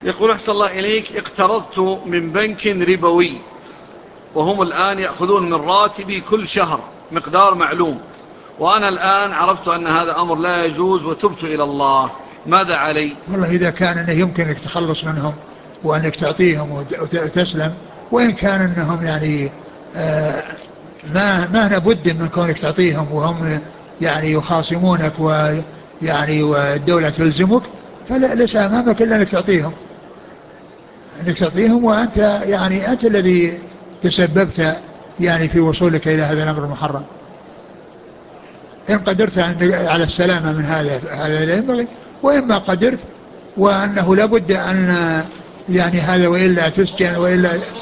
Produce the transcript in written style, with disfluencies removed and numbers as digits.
يقول أحسن الله إليك، اقترضت من بنك ربوي وهم الآن يأخذون من راتبي كل شهر مقدار معلوم، وأنا الآن عرفت أن هذا أمر لا يجوز وتبت إلى الله، ماذا علي؟ والله إذا كان أنه يمكنك تخلص منهم وأنك تعطيهم وتسلم، وإن كان أنهم يعني آه ما نبد من كونك تعطيهم وهم يعني يخاصمونك ويعني والدولة تلزمك، فليس أمامك إلا أنك تعطيهم، وأنت يعني أنت الذي تسببت يعني في وصولك إلى هذا الأمر المحرم. إن قدرت على السلامة من هذا لا ينبغي، وإما قدرت وأنه لابد أن يعني هذا وإلا تسجن وإلا